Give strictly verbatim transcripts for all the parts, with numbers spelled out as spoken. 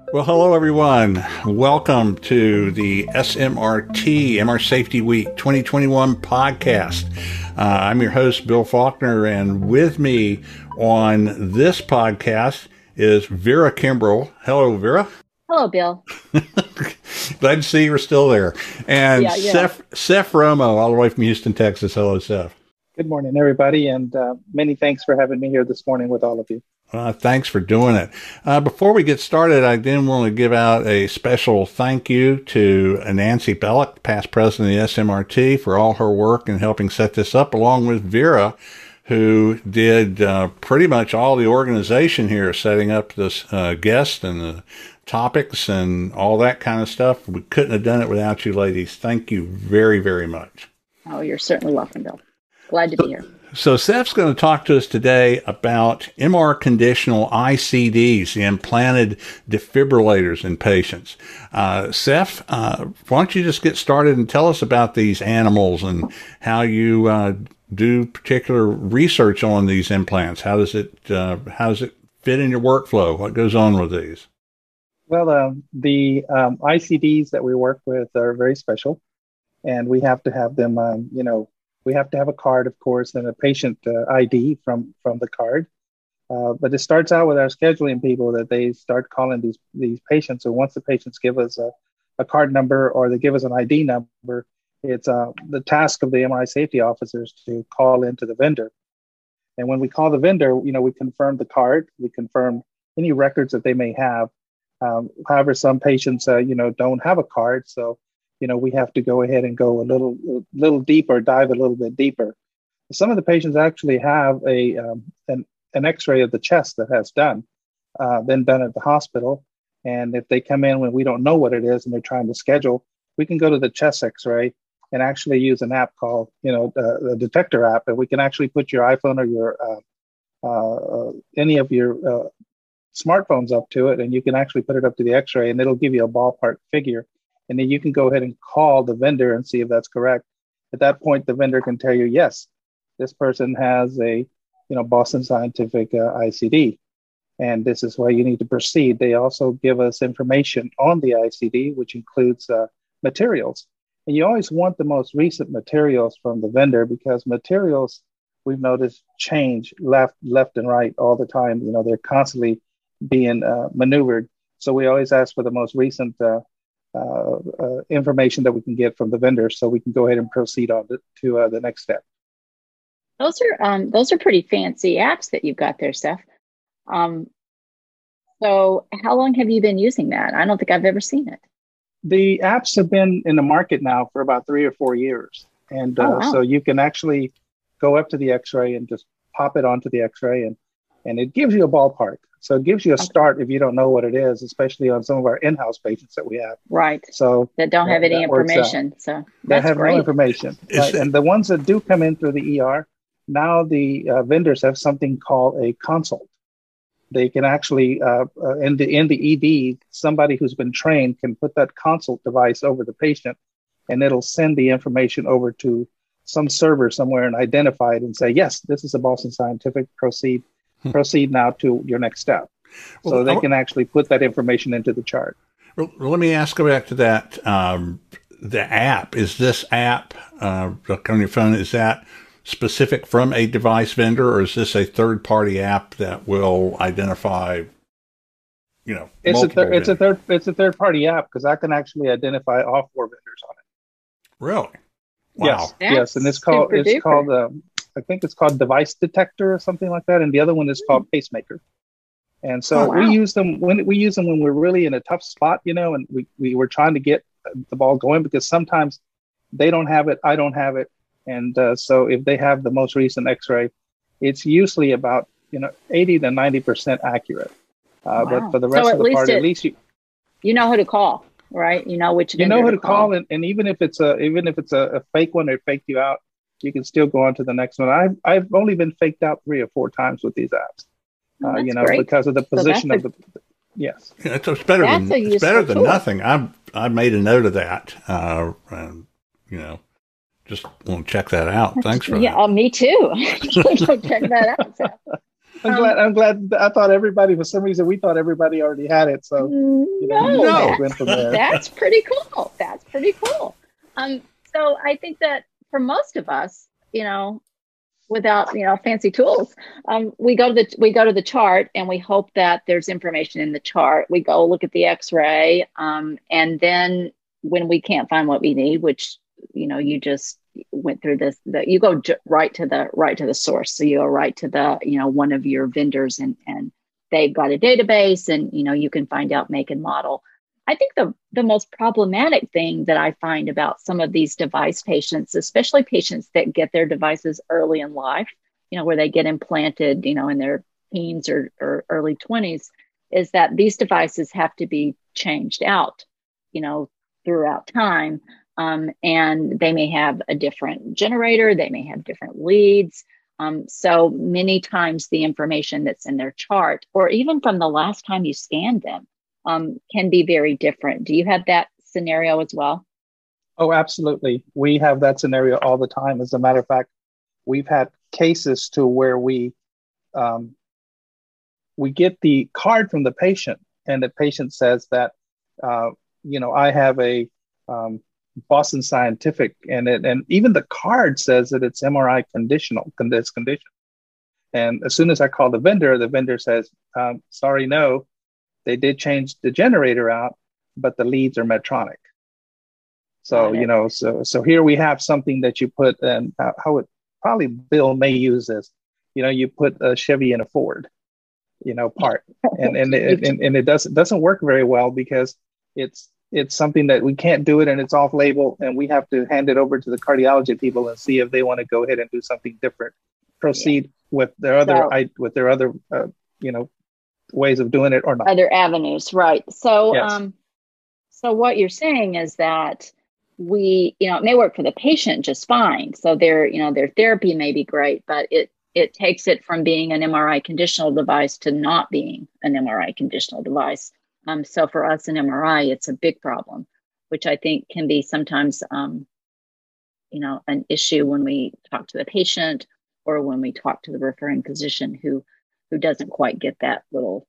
Well, hello, everyone. Welcome to the S M R T, M R Safety Week twenty twenty-one podcast. Uh, I'm your host, Bill Faulkner, and with me on this podcast is Vera Kimbrell. Hello, Vera. Hello, Bill. Glad to see you were still there. And yeah, yeah. Seth, Seth Romo, all the way from Houston, Texas. Hello, Seth. Good morning, everybody, and uh, many thanks for having me here this morning with all of you. Uh, thanks for doing it. Uh, before we get started, I did want to give out a special thank you to Nancy Bellick, past president of the S M R T, for all her work in helping set this up, along with Vera, who did uh, pretty much all the organization here, setting up this uh, guest and the topics and all that kind of stuff. We couldn't have done it without you ladies. Thank you very, very much. Oh, you're certainly welcome, Bill. Glad to be here. So Seth's going to talk to us today about M R conditional I C Ds, the implanted defibrillators in patients. Uh, Seth, uh, why don't you just get started and tell us about these animals and how you uh, do particular research on these implants? How does it uh, how does it fit in your workflow? What goes on with these? Well, um, the um, I C Ds that we work with are very special, and we have to have them, um, you know, we have to have a card, of course, and a patient uh, I D from, from the card. Uh, but it starts out with our scheduling people that they start calling these these patients. So once the patients give us a, a card number or they give us an I D number, it's uh, the task of the M R I safety officers to call into the vendor. And when we call the vendor, you know, we confirm the card, we confirm any records that they may have. Um, however, some patients, uh, you know, don't have a card. So you know, we have to go ahead and go a little, a little deeper, dive a little bit deeper. Some of the patients actually have a um, an, an X-ray of the chest that has done, uh, been done at the hospital. And if they come in when we don't know what it is and they're trying to schedule, we can go to the chest X-ray and actually use an app called, you know, the, the detector app, and we can actually put your iPhone or your uh, uh, any of your uh, smartphones up to it, and you can actually put it up to the X-ray, and it'll give you a ballpark figure. And then you can go ahead and call the vendor and see if that's correct. At that point, the vendor can tell you, yes, this person has a, you know, Boston Scientific uh, I C D, and this is why you need to proceed. They also give us information on the I C D, which includes uh, materials. And you always want the most recent materials from the vendor, because materials, we've noticed, change left, left and right all the time. You know, they're constantly being uh, maneuvered. So we always ask for the most recent uh, Uh, uh, information that we can get from the vendor, so we can go ahead and proceed on to, to uh, the next step. Those are um, those are pretty fancy apps that you've got there, Steph. Um, so how long have you been using that? I don't think I've ever seen it. The apps have been in the market now for about three or four years. And uh, oh, wow. so you can actually go up to the X-ray and just pop it onto the X-ray, and, and it gives you a ballpark. So it gives you a start if you don't know what it is, especially on some of our in-house patients that we have. Right. So that don't have that, any that information. So they have great. no information. Right? And the ones that do come in through the E R, now the uh, vendors have something called a consult. They can actually, uh, uh, in the in the E D, somebody who's been trained can put that consult device over the patient, and it'll send the information over to some server somewhere and identify it and say, yes, this is a Boston Scientific, proceed. Proceed now to your next step. So well, they can actually put that information into the chart. Well, let me ask go back to that. Um, the app, is this app uh, on your phone, is that specific from a device vendor, or is this a third-party app that will identify, you know, it's a thir- it's a third it's a third-party app, because I can actually identify all four vendors on it. Really? Wow. Yes, That's yes, and it's called it's duper. called. Um, I think it's called Device Detector or something like that, and the other one is called Pacemaker. And so oh, wow. we use them when we use them when we're really in a tough spot, you know, and we we were trying to get the ball going, because sometimes they don't have it, I don't have it, and uh, so if they have the most recent X-ray, it's usually about you know eighty to ninety percent accurate. Uh, wow. But for the rest so of the part, it, at least you you know who to call, right? You know which you know who to call, call and, and even if it's a even if it's a, a fake one, or faked you out, you can still go on to the next one. I've I've only been faked out three or four times with these apps, oh, uh, you know, great. because of the position so of the. Yes, yeah, it's, it's better that's than it's better than tool. nothing. I I made a note of that. Uh, and, you know, just want to check that out. Thanks for yeah, that. Uh, me too. Go check that out. So. I'm Um, glad. I'm glad. I thought everybody, for some reason, we thought everybody already had it. So, you know, we no, just No. went from that's there. that's pretty cool. That's pretty cool. Um, so I think that for most of us, you know, without you know fancy tools, um, we go to the we go to the chart and we hope that there's information in the chart. We go look at the X-ray, um, and then when we can't find what we need, which you know you just went through this, that you go j- right to the right to the source. So you go right to the you know one of your vendors, and and they've got a database, and you know you can find out make and model. I think the the most problematic thing that I find about some of these device patients, especially patients that get their devices early in life, you know, where they get implanted, you know, in their teens or, or early twenties, is that these devices have to be changed out, you know, throughout time. Um, and they may have a different generator, they may have different leads. Um, so many times the information that's in their chart, or even from the last time you scanned them, um, can be very different. Do you have that scenario as well? Oh, absolutely. We have that scenario all the time. As a matter of fact, we've had cases to where we um, we get the card from the patient, and the patient says that, uh, you know, I have a um, Boston Scientific, and it, and even the card says that it's M R I conditional, it's condition. And as soon as I call the vendor, the vendor says, um, "Sorry, no, they did change the generator out, but the leads are Medtronic." So, you know, so so here we have something that you put, and uh, how it probably Bill may use this, you know, you put a Chevy in a Ford, you know, part, and and it, and, and it doesn't doesn't work very well because it's it's something that we can't do it, and it's off label, and we have to hand it over to the cardiology people and see if they want to go ahead and do something different, proceed yeah. with their other so, I, with their other uh, you know ways of doing it or not. Other avenues, right? So, yes. um, so what you're saying is that we, you know, it may work for the patient just fine. So their, you know, their therapy may be great, but it it takes it from being an M R I conditional device to not being an M R I conditional device. Um, so for us in M R I, it's a big problem, which I think can be sometimes, um, you know, an issue when we talk to the patient or when we talk to the referring physician who who doesn't quite get that little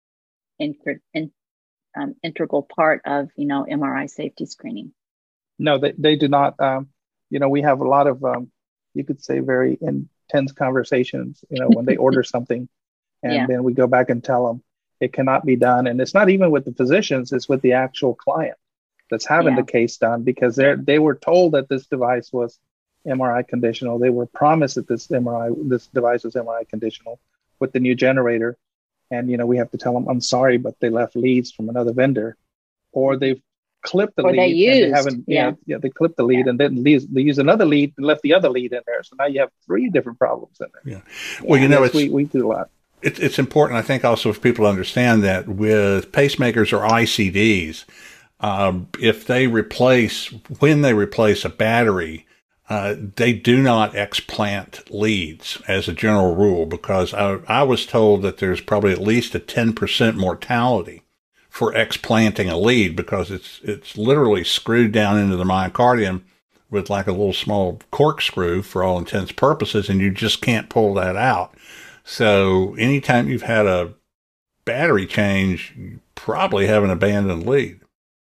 in, in, um, integral part of, you know, M R I safety screening. No, they, they do not. Um, you know, we have a lot of, um, you could say, very intense conversations, you know, when they order something, and yeah. then we go back and tell them it cannot be done. And it's not even with the physicians, it's with the actual client that's having yeah. the case done, because they're, they were told that this device was M R I conditional. They were promised that this M R I, this device was M R I conditional with the new generator. And, you know, we have to tell them, I'm sorry, but they left leads from another vendor, or they've clipped the or lead. They used, and they haven't, yeah. know, yeah, they clipped the lead yeah. and then leave, they use another lead and left the other lead in there. So now you have three different problems in there. Yeah. Well, you know, yes, it's, we, we do a lot. It, it's important, I think, also for people to understand that with pacemakers or I C Ds, um, if they replace, when they replace a battery, Uh, they do not explant leads as a general rule, because I, I was told that there's probably at least a ten percent mortality for explanting a lead, because it's it's literally screwed down into the myocardium with like a little small corkscrew for all intents and purposes, and you just can't pull that out. So anytime you've had a battery change, you probably have an abandoned lead.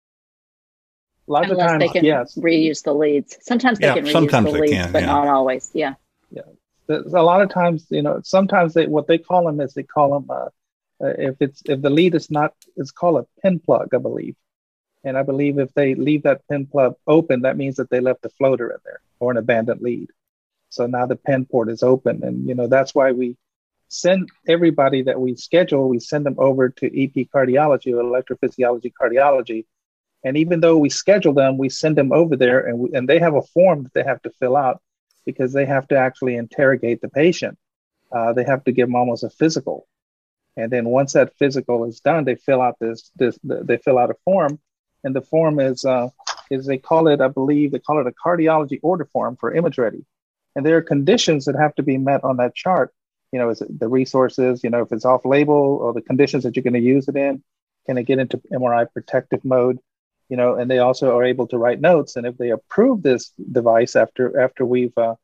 A lot Unless of times, they can yes. reuse the leads. Sometimes they yeah, can reuse sometimes the leads, can, but yeah. not always. Yeah. Yeah. There's a lot of times, you know, sometimes they, what they call them is they call them, uh, uh, if it's, if the lead is not, it's called a pin plug, I believe. And I believe if they leave that pin plug open, that means that they left a floater in there or an abandoned lead. So now the pin port is open. And, you know, that's why we send everybody that we schedule, we send them over to E P cardiology or electrophysiology cardiology. And even though we schedule them, we send them over there, and we, and they have a form that they have to fill out, because they have to actually interrogate the patient. Uh, they have to give them almost a physical. And then once that physical is done, they fill out this, this they fill out a form. And the form is, uh, is they call it, I believe, they call it a cardiology order form for image ready. And there are conditions that have to be met on that chart. You know, is it the resources, you know, if it's off label, or the conditions that you're going to use it in, can it get into M R I protective mode? You know, and they also are able to write notes. And if they approve this device after after we've uh,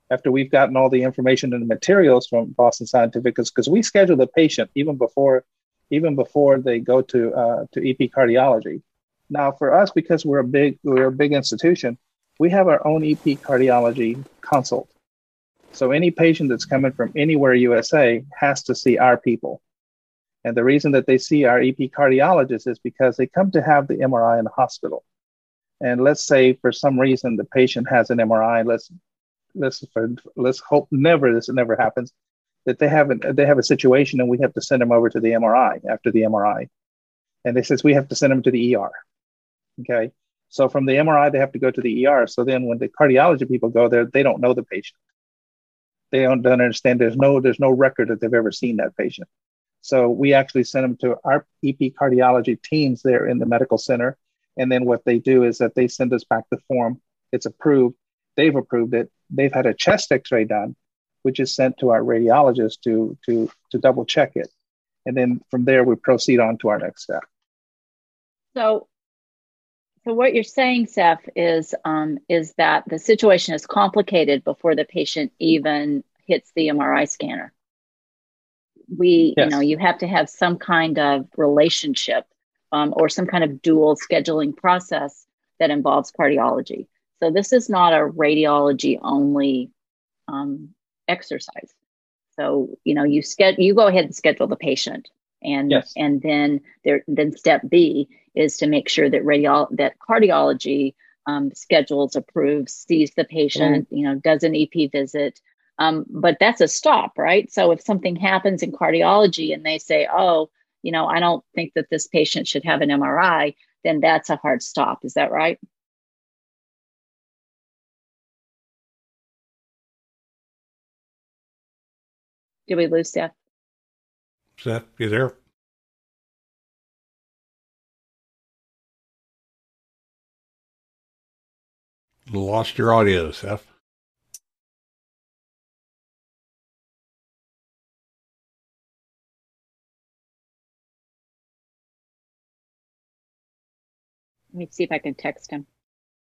after we've gotten all the information and the materials from Boston Scientific, because we schedule the patient even before even before they go to uh, to E P cardiology. Now, for us, because we're a big we're a big institution, we have our own E P cardiology consult. So any patient that's coming from anywhere U S A has to see our people. And the reason that they see our E P cardiologist is because they come to have the M R I in the hospital. And let's say for some reason the patient has an M R I. Let's let's let's hope never this never happens. That they have an, they have a situation and we have to send them over to the M R I after the M R I, and they says we have to send them to the E R. Okay, so from the M R I they have to go to the E R. So then when the cardiology people go there, they don't know the patient. They don't, don't understand. There's no there's no record that they've ever seen that patient. So we actually send them to our E P cardiology teams there in the medical center. And then what they do is that they send us back the form. It's approved. They've approved it. They've had a chest x-ray done, which is sent to our radiologist to, to, to double check it. And then from there, we proceed on to our next step. So, so what you're saying, Seth, is, um, is that the situation is complicated before the patient even hits the M R I scanner. We, yes. you know, you have to have some kind of relationship um, or some kind of dual scheduling process that involves cardiology. So this is not a radiology only um, exercise. So, you know, you schedule, you go ahead and schedule the patient, and yes. and then there, then step B is to make sure that radiol that cardiology um, schedules, approves, sees the patient, mm. you know, does an E P visit. Um, but that's a stop, right? So if something happens in cardiology and they say, oh, you know, I don't think that this patient should have an M R I, then that's a hard stop. Is that right? Did we lose Seth? Seth, you there? Lost your audio, Seth. Let me see if I can text him.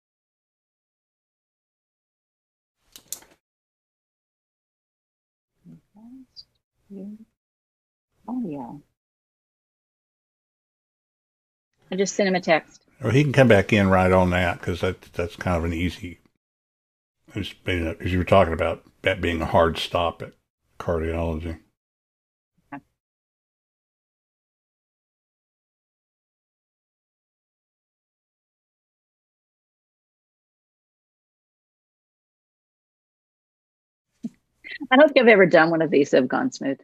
Audio. I just sent him a text. Or he can come back in right on that, because that, that's kind of an easy, as you were talking about, that being a hard stop at cardiology. Okay. I don't think I've ever done one of these that have gone smooth.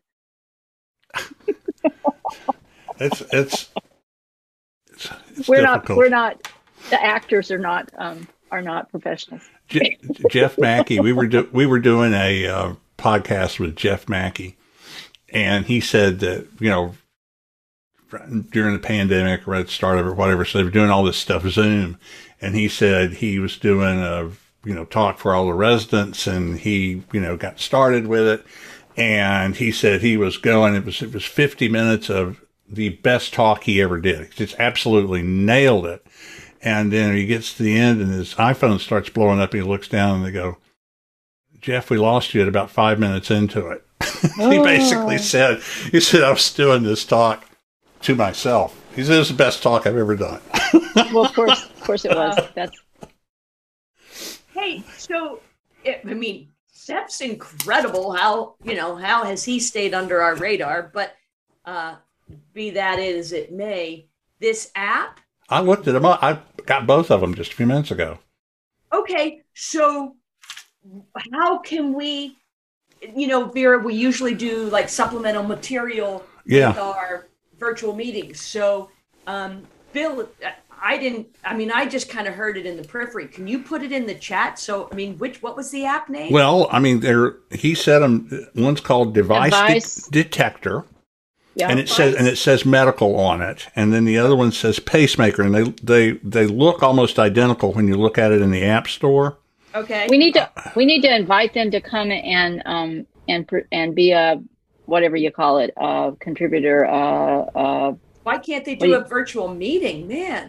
it's, it's, it's, it's we're difficult. not, we're not, the actors are not, um, are not professionals. Je- Jeff Mackey, we were, do- we were doing a uh, podcast with Jeff Mackey, and he said that, you know, during the pandemic or at the start of it or whatever, so they were doing all this stuff Zoom, and he said he was doing a, you know, talk for all the residents, and he, you know, got started with it. And he said he was going, it was, it was fifty minutes of the best talk he ever did. He just absolutely nailed it. And then he gets to the end and his iPhone starts blowing up and he looks down and they go, Jeff, we lost you at about five minutes into it. Oh. He basically said, he said, I was doing this talk to myself. He said, it was the best talk I've ever done. Well, of course, of course it was. That's. Hey, so, it, I mean, Steph's incredible. How, you know, how has he stayed under our radar? But uh, be that as it may, this app. I looked at them up. I got both of them just a few minutes ago. Okay, so how can we, you know, Vera, we usually do like supplemental material yeah. with our virtual meetings. So, um, Bill, I didn't, I mean, I just kind of heard it in the periphery. Can you put it in the chat? So, I mean, which, what was the app name? Well, I mean, there, he said them, one's called Device, Device. De- Detector. Yeah. And it says, and it says medical on it. And then the other one says pacemaker. And they, they, they look almost identical when you look at it in the app store. Okay. We need to, we need to invite them to come and, um, and, and be a, whatever you call it, a contributor, uh, uh, why can't they do you, a virtual meeting, man?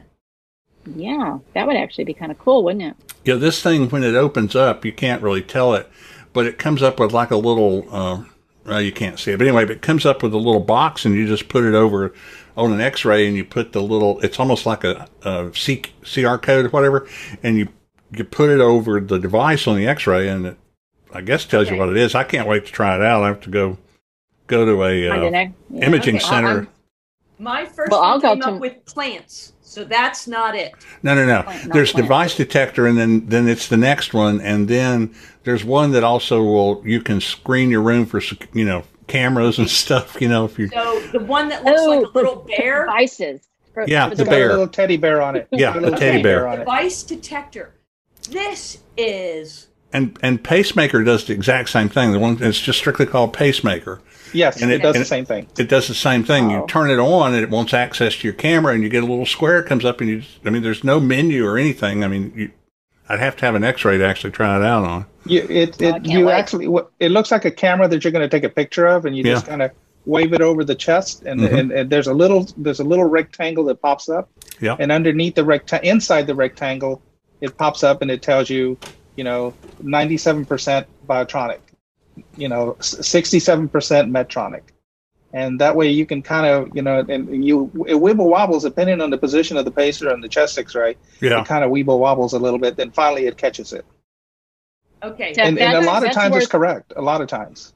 Yeah, that would actually be kind of cool, wouldn't it? Yeah, this thing, when it opens up, you can't really tell it. but it comes up with like a little, uh, well, you can't see it, but anyway, but it comes up with a little box, and you just put it over on an X-ray, and you put the little, it's almost like a, a C, CR code or whatever, and you you put it over the device on the X-ray, and it, I guess, tells okay. you what it is. I can't wait to try it out. I have to go go to a uh, yeah. imaging okay. center. I'm, my first well, one came up to... with plants, so that's not it. No, no, no. Plant, there's plant. Device detector, and then, then it's the next one, and then there's one that also will, you can screen your room for, you know, cameras and stuff, you know, if you So the one that looks oh, like a little bear? Devices. For, yeah, for the the bear. A little teddy bear on it. Yeah, a teddy bear. on it. Device detector. This is... And and Pacemaker does the exact same thing. The one it's just strictly called Pacemaker. Yes, and it, it does the same thing. It does the same thing. Oh. You turn it on, and it wants access to your camera, and you get a little square comes up, and you. I mean, there's no menu or anything. I mean, you, I'd have to have an X-ray to actually try it out on. You it, it oh, you wait. actually it looks like a camera that you're going to take a picture of, and you yeah. just kind of wave it over the chest, and, mm-hmm. and, and there's a little there's a little rectangle that pops up. Yeah. And underneath the recta- inside the rectangle, it pops up and it tells you, you know, ninety-seven percent Biotronic, you know, sixty-seven percent Medtronic. And that way you can kind of, you know, and you, it wibble wobbles depending on the position of the pacer and the chest X-ray. Yeah. It kind of wibble wobbles a little bit. Then finally it catches it. Okay. So and, and a lot of times worth, it's correct. A lot of times.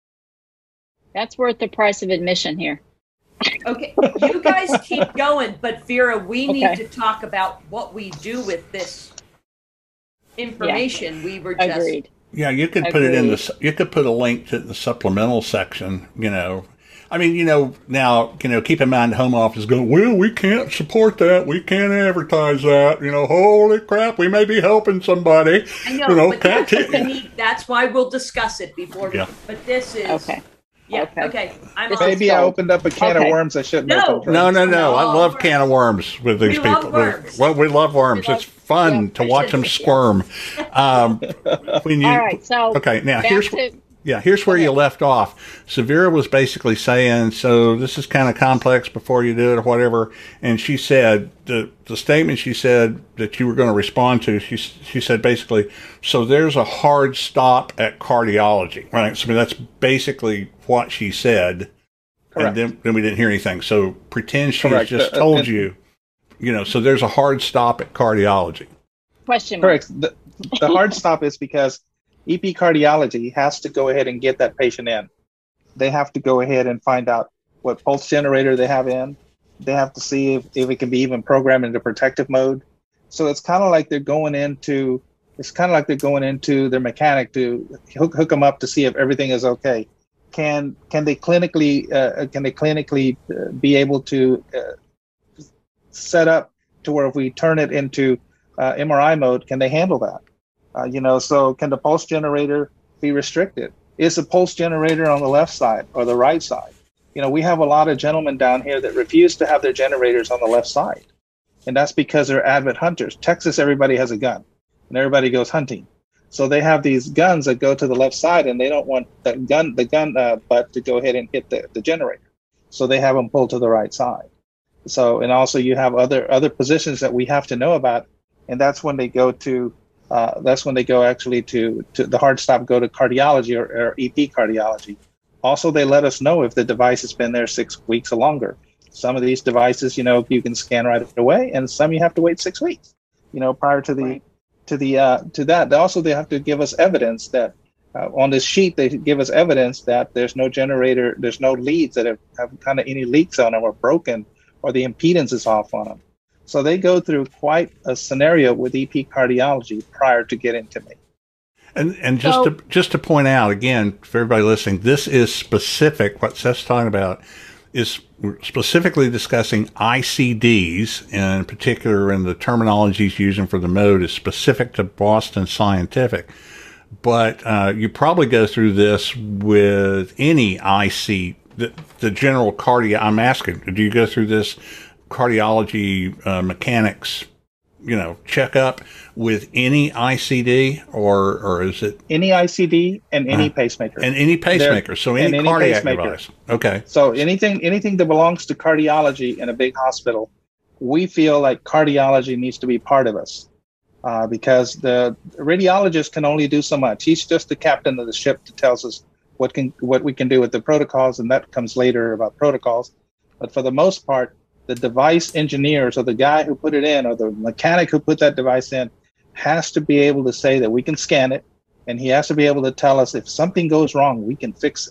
That's worth the price of admission here. Okay, you guys keep going, but Vera, we okay. need to talk about what we do with this information. Yeah. We were just agreed. Yeah, you could put agreed. it in the. You could put a link to the supplemental section. You know, I mean, you know, now you know. Keep in mind, the home office go, well, we can't support that. We can't advertise that. You know, holy crap, we may be helping somebody. I know, you know, but that's, what we need, that's why we'll discuss it before. Yeah. We, but this is okay. Yeah. Okay. okay. I'm Maybe I opened up a can okay. of worms I shouldn't no. open. No, no, no, no. I love can of worms with these we people. Love worms. Well, we love worms. We love, it's fun yeah, to watch them squirm. Um, when you, All right. So okay. Now here's to, yeah. Here's where you left off. Severa was basically saying, so this is kind of complex before you do it or whatever. And she said the the statement she said that you were going to respond to. She she said basically, so there's a hard stop at cardiology, right? So I mean, that's basically what she said. Correct. And then, then we didn't hear anything. So pretend she Correct. just uh, told uh, you, you know, so there's a hard stop at cardiology. Question mark. Correct. The, the hard stop is because E P cardiology has to go ahead and get that patient in. They have to go ahead and find out what pulse generator they have in. They have to see if, if it can be even programmed into protective mode. So it's kind of like they're going into, it's kind of like they're going into their mechanic to hook, hook them up to see if everything is okay. Can can they clinically uh, can they clinically uh, be able to uh, set up to where if we turn it into uh, M R I mode, can they handle that? Uh, you know, so can the pulse generator be restricted? Is the pulse generator on the left side or the right side? You know, we have a lot of gentlemen down here that refuse to have their generators on the left side, and that's because they're avid hunters. Texas, everybody has a gun, and everybody goes hunting. So they have these guns that go to the left side, and they don't want the gun, the gun uh, butt to go ahead and hit the, the generator. So they have them pulled to the right side. So, and also you have other other positions that we have to know about, and that's when they go to, uh, that's when they go actually to, to the hard stop, go to cardiology or, or E P cardiology. Also, they let us know if the device has been there six weeks or longer. Some of these devices, you know, you can scan right away, and some you have to wait six weeks, you know, prior to the. Right. to the uh, to that. They also, they have to give us evidence that uh, on this sheet, they give us evidence that there's no generator, there's no leads that have, have kind of any leaks on them or broken, or the impedance is off on them. So they go through quite a scenario with E P cardiology prior to getting to me. And and just so, to just to point out again for everybody listening, this is specific. What Seth's talking about is specifically discussing I C Ds, and in particular, in the terminology he's using for the mode is specific to Boston Scientific. But uh, you probably go through this with any I C, the, the general cardio. I'm asking, do you go through this cardiology uh, mechanics, you know, checkup with any I C D, or or is it any I C D and any uh, pacemaker and any pacemaker? They're, so any, any cardiac pacemaker. device. Okay. So anything anything that belongs to cardiology in a big hospital, we feel like cardiology needs to be part of us. uh, because the radiologist can only do so much. He's just the captain of the ship that tells us what can what we can do with the protocols, and that comes later about protocols. But for the most part, the device engineers or the guy who put it in or the mechanic who put that device in has to be able to say that we can scan it, and he has to be able to tell us if something goes wrong, we can fix it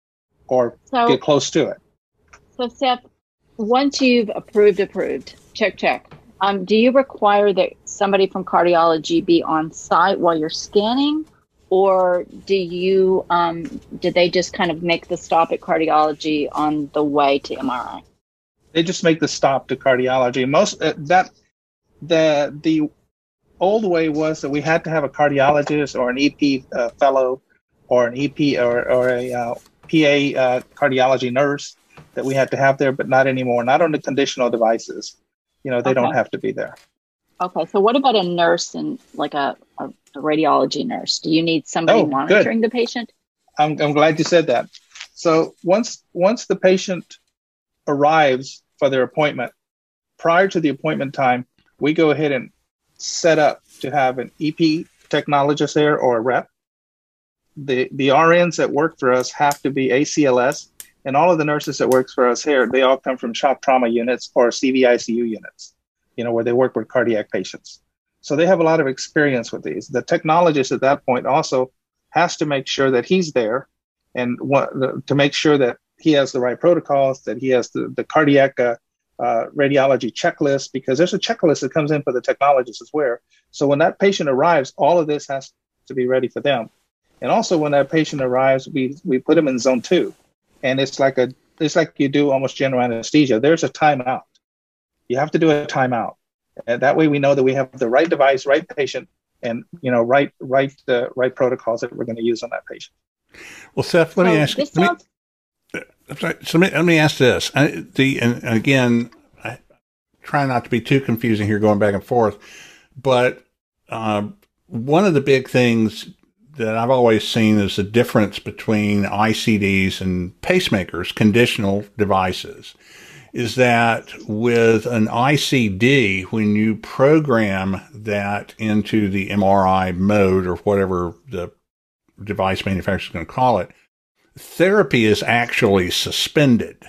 or so, get close to it. So, Seth, once you've approved, approved, check, check, um, do you require that somebody from cardiology be on site while you're scanning? Or do you, um, did they just kind of make the stop at cardiology on the way to M R I? They just make the stop to cardiology. Most uh, that the the old way was that we had to have a cardiologist or an E P uh, fellow or an E P or or a uh, P A uh, cardiology nurse that we had to have there, but not anymore. Not on the conditional devices. You know, they okay. don't have to be there. Okay. So what about a nurse and like a, a, a radiology nurse? Do you need somebody oh, monitoring good. the patient? I'm I'm glad you said that. So once once the patient arrives for their appointment, prior to the appointment time, we go ahead and set up to have an E P technologist there or a rep. The the R Ns that work for us have to be A C L S, and all of the nurses that work for us here, they all come from shock trauma units or C V I C U units, you know, where they work with cardiac patients. So they have a lot of experience with these. The technologist at that point also has to make sure that he's there and what, to make sure that he has the right protocols, that he has the, the cardiac uh, uh, radiology checklist, because there's a checklist that comes in for the technologist as well. So when that patient arrives, all of this has to be ready for them. And also when that patient arrives, we, we put them in zone two. And it's like a it's like you do almost general anesthesia. There's a timeout. You have to do a timeout. And that way we know that we have the right device, right patient, and you know, right right uh, right protocols that we're going to use on that patient. Well, Seth, let so me ask you. Let me, sorry, so let me, let me ask this. I, the and again, I try not to be too confusing here, going back and forth, but um, one of the big things that I've always seen is the difference between I C Ds and pacemakers, conditional devices, is that with an I C D, when you program that into the M R I mode or whatever the device manufacturer is going to call it, therapy is actually suspended.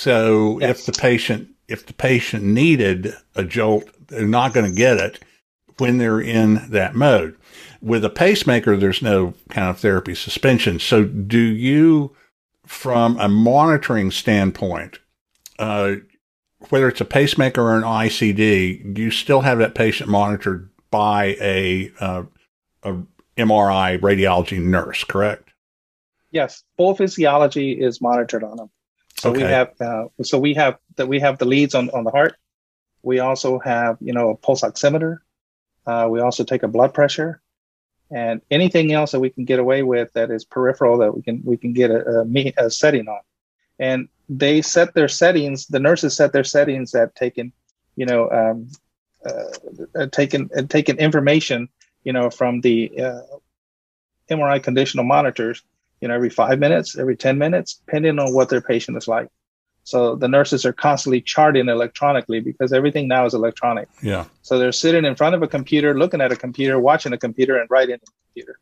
So yes. if the patient, if the patient needed a jolt, they're not going to get it when they're in that mode. With a pacemaker, there's no kind of therapy suspension. So do you, from a monitoring standpoint, uh, whether it's a pacemaker or an I C D, do you still have that patient monitored by a, uh, a M R I radiology nurse, correct? Yes, full physiology is monitored on them. So okay. we have, uh, so we have that we have the leads on, on the heart. We also have, you know, a pulse oximeter. Uh, we also take a blood pressure. And anything else that we can get away with that is peripheral that we can we can get a, a, a setting on. And they set their settings. The nurses set their settings at taking, you know, um, uh, taking uh, taking information, you know, from the uh, M R I conditional monitors, you know, every five minutes, every ten minutes, depending on what their patient is like. So the nurses are constantly charting electronically because everything now is electronic. Yeah. So they're sitting in front of a computer, looking at a computer, watching a computer, and writing in the computer.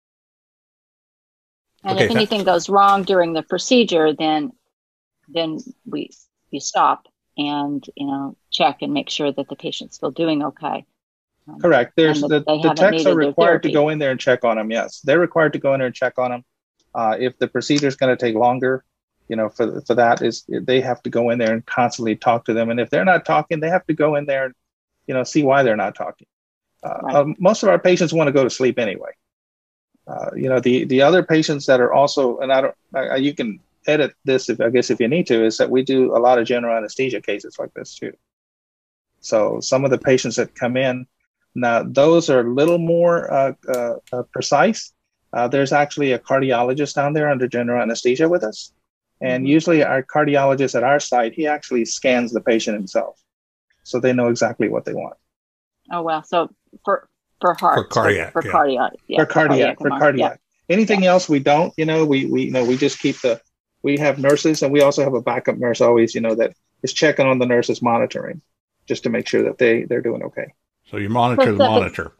And okay, if anything goes wrong during the procedure, then then we you stop and you know check and make sure that the patient's still doing okay. Um, Correct. There's the, the techs are required to go in there and check on them. Yes, they're required to go in there and check on them. Uh, if the procedure is going to take longer, you know, for for that is they have to go in there and constantly talk to them. And if they're not talking, they have to go in there and, you know, see why they're not talking. Uh, right. uh, most of our patients want to go to sleep anyway. Uh, you know, the the other patients that are also, and I don't, I, you can edit this if I guess if you need to, is that we do a lot of general anesthesia cases like this too. So some of the patients that come in now, those are a little more uh, uh, uh, precise. Uh, there's actually a cardiologist down there under general anesthesia with us. And usually our cardiologist at our site, he actually scans the patient himself. So they know exactly what they want. Oh, wow. So for, for heart. For cardiac. For, for yeah. cardiac. Yeah, for cardiac. For cardiac. cardiac. Yeah. Anything yeah. else we don't, you know, we, we, you know, we just keep the, we have nurses and we also have a backup nurse always, you know, that is checking on the nurses monitoring just to make sure that they, they're doing okay. So you monitor the monitor.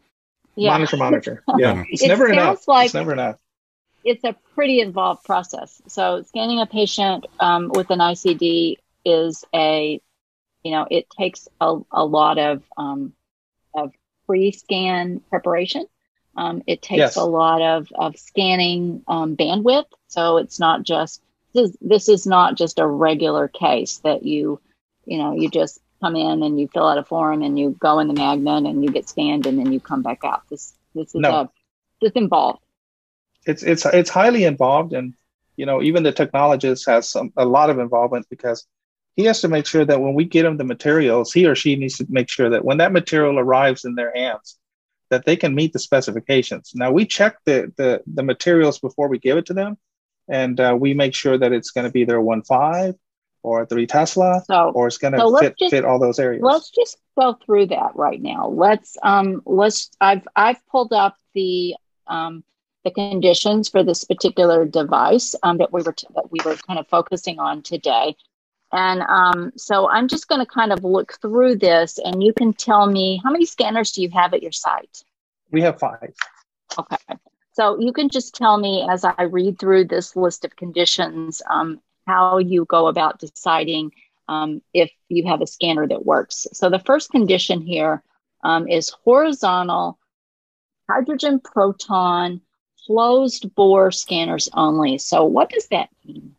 Yeah. Monitor, monitor. Yeah, it's It never sounds enough. like- it's never enough. It's a pretty involved process. So scanning a patient um, with an I C D is a, you know, it takes a, a lot of um, of pre-scan preparation. Um, it takes Yes. a lot of of scanning um, bandwidth. So it's not just this is, this is not just a regular case that you, you know, you just come in and you fill out a form and you go in the magnet and you get scanned and then you come back out. This this is No. a this is involved. It's it's it's highly involved, and you know, even the technologist has some a lot of involvement because he has to make sure that when we get him the materials, he or she needs to make sure that when that material arrives in their hands, that they can meet the specifications. Now, we check the the, the materials before we give it to them, and uh, we make sure that it's going to be their one point five or three Tesla, So or it's going to so let's fit just- fit all those areas. let's just go through that right now. Let's um let's I've I've pulled up the um the conditions for this particular device um that we were t- that we were kind of focusing on today. And um so I'm just going to kind of look through this and you can tell me how many scanners do you have at your site? We have five. Okay. So you can just tell me as I read through this list of conditions um how you go about deciding um, if you have a scanner that works. So the first condition here um, is horizontal hydrogen proton closed bore scanners only. So what does that mean?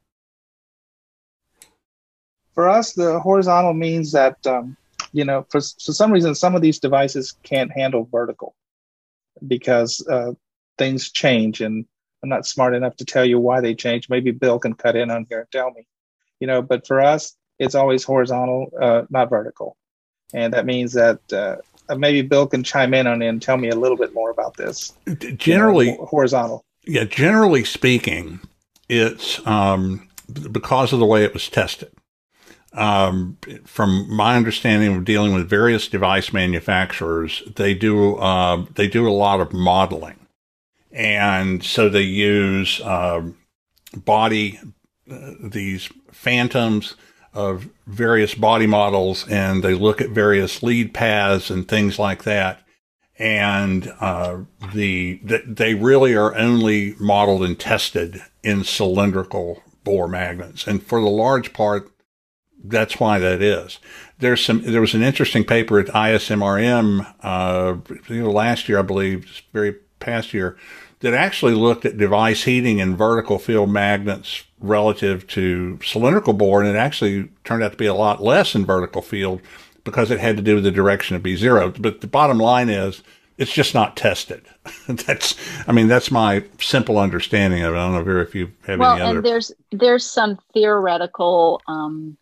For us, the horizontal means that, um, you know, for, for some reason, some of these devices can't handle vertical because uh, things change. And I'm not smart enough to tell you why they change. Maybe Bill can cut in on here and tell me, you know, but for us, it's always horizontal, uh, not vertical. And that means that uh, maybe Bill can chime in on it and tell me a little bit more about this. Generally, you know, horizontal. Yeah, generally speaking, it's um, because of the way it was tested. Um, from my understanding of dealing with various device manufacturers, they do uh, they do a lot of modeling, and so they use uh, body uh, these phantoms of various body models, and they look at various lead paths and things like that. And uh, the, the they really are only modeled and tested in cylindrical bore magnets, and for the large part, that's why that is. There's some. There was an interesting paper at I S M R M uh, you know, last year, I believe, very past year, that actually looked at device heating and vertical field magnets relative to cylindrical bore, and it actually turned out to be a lot less in vertical field because it had to do with the direction of B zero. But the bottom line is, it's just not tested. That's, I mean, that's my simple understanding of it. I don't know, Vera, if you have well, any other. and there's there's some theoretical um,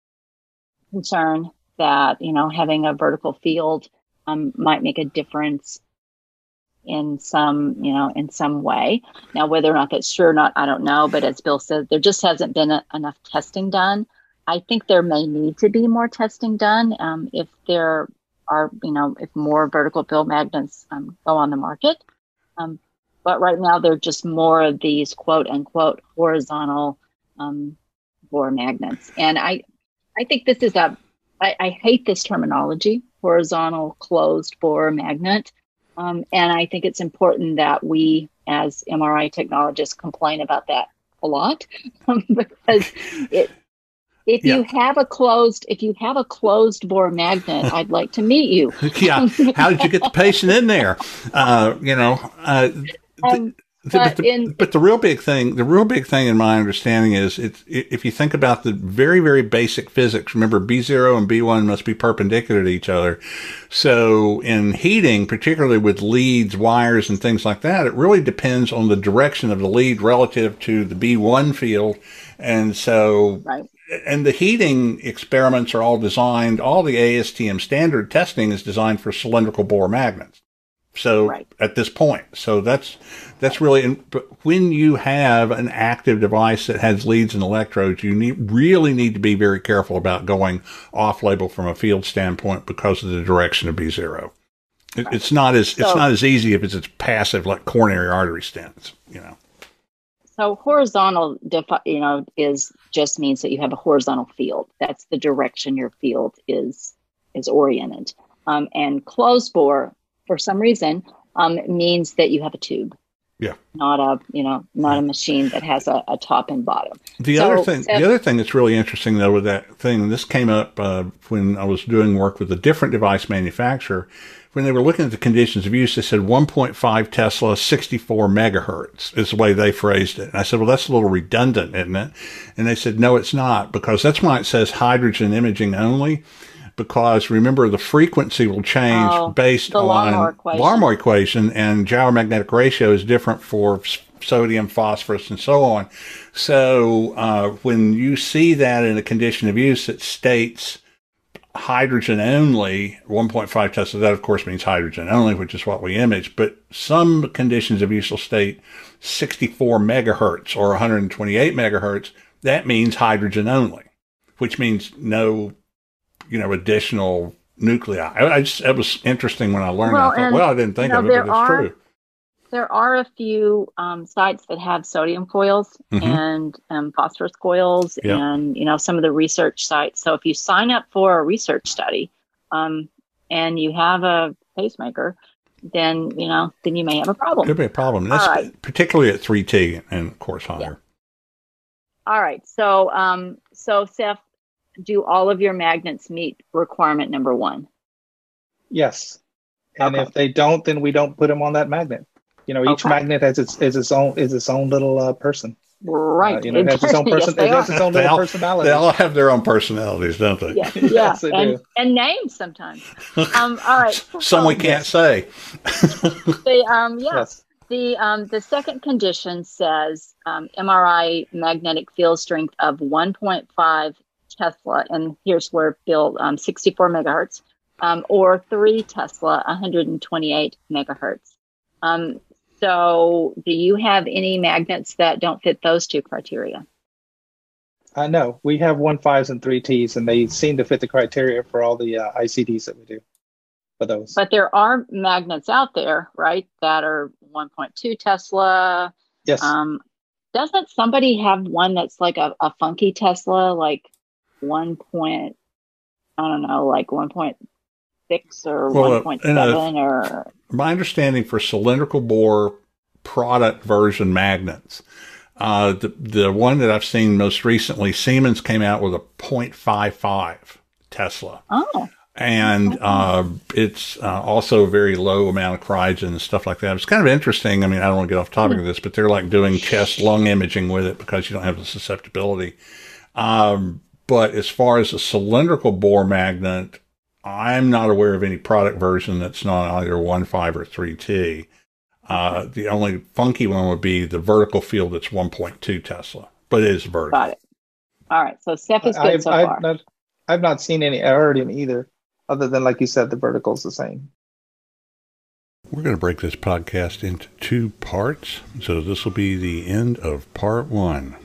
concern that, you know, having a vertical field um, might make a difference in some, you know, in some way. Now, whether or not that's true or not, I don't know. But as Bill said, there just hasn't been a, enough testing done. I think there may need to be more testing done um, if there are, you know, if more vertical field magnets um, go on the market. Um, but right now, there are just more of these quote unquote horizontal um, bore magnets. And I, I think this is a, I, I hate this terminology, horizontal closed bore magnet. Um, and I think it's important that we, as M R I technologists, complain about that a lot because it, if Yeah. you have a closed, if you have a closed bore magnet, I'd like to meet you. Yeah, how did you get the patient in there? Uh, you know, uh, Um, the, but the, in- but the real big thing, the real big thing in my understanding is, it's, if you think about the very, very basic physics, remember B zero and B one must be perpendicular to each other. So in heating, particularly with leads, wires, and things like that, it really depends on the direction of the lead relative to the B one field. And so, right. and the heating experiments are all designed, all the A S T M standard testing is designed for cylindrical bore magnets. So Right. at this point, so that's, that's really, but when you have an active device that has leads and electrodes, you need, really need to be very careful about going off label from a field standpoint because of the direction of B zero. It, Right. It's not as, it's So- not as easy if it's, it's passive like coronary artery stents, you know. So horizontal, defi- you know, is just means that you have a horizontal field. That's the direction your field is is oriented. Um, and closed bore, for some reason, um, means that you have a tube. Yeah. Not a, you know, not a machine that has a, a top and bottom. The so, other thing, so, the other thing that's really interesting though with that thing, and this came up uh, when I was doing work with a different device manufacturer. When they were looking at the conditions of use, they said one point five Tesla, sixty-four megahertz is the way they phrased it. And I said, well, that's a little redundant, isn't it? And they said, no, it's not, because that's why it says hydrogen imaging only. Because remember, the frequency will change oh, based on Larmor equation. Larmor equation, and gyro-magnetic ratio is different for sodium, phosphorus, and so on. So uh, when you see that in a condition of use that states hydrogen only, one point five Tesla, that of course means hydrogen only, which is what we image. But some conditions of use will state sixty-four megahertz or one hundred twenty-eight megahertz. That means hydrogen only, which means no, you know, additional nuclei. I, I just, it was interesting when I learned well, that. I thought, and, well, I didn't think you know, of it, but it's are, true. There are a few um, sites that have sodium coils mm-hmm. and um, phosphorus coils yep. and, you know, some of the research sites. So if you sign up for a research study um, and you have a pacemaker, then, you know, then you may have a problem. Could be a problem. That's right. Particularly at three T and, of course, higher. Yeah. All right. So, um, so Seth, do all of your magnets meet requirement number one? Yes. And okay. if they don't, then we don't put them on that magnet. You know, each okay. magnet has its is its own is its own little uh, person. Right. Uh, you know, it has its own person. yes, it has its own little all, personality. They all have their own personalities, don't they? Yeah. yeah. yes, they and, do. and names sometimes. Um. All right. Some we can't say. the um. Yeah. Yes. The um. The second condition says um, M R I magnetic field strength of one point five Tesla, and here's where Bill um, sixty-four megahertz, um, or three Tesla, one hundred twenty-eight megahertz. Um. So, do you have any magnets that don't fit those two criteria? I uh, know we have one fives and three Ts, and they seem to fit the criteria for all the uh, I C Ds that we do for those. But there are magnets out there, right, that are one point two Tesla. Yes. Um, doesn't somebody have one that's like a, a funky Tesla, like one point, I don't know, like one point six or well, one point seven or? My understanding for cylindrical bore product version magnets, uh, the the one that I've seen most recently, Siemens came out with a point five five Tesla. Oh. And uh, it's uh, also a very low amount of cryogen and stuff like that. It's kind of interesting. I mean, I don't want to get off topic of this, but they're like doing chest lung imaging with it because you don't have the susceptibility. Um, but as far as a cylindrical bore magnet, I'm not aware of any product version that's not either one point five or three T. Uh, the only funky one would be the vertical field that's one point two Tesla, but it is vertical. Got it. All right. So Steph is good I've, so I've far. Not, I've not seen any error in either, other than, like you said, the vertical is the same. We're going to break this podcast into two parts. So this will be the end of part one.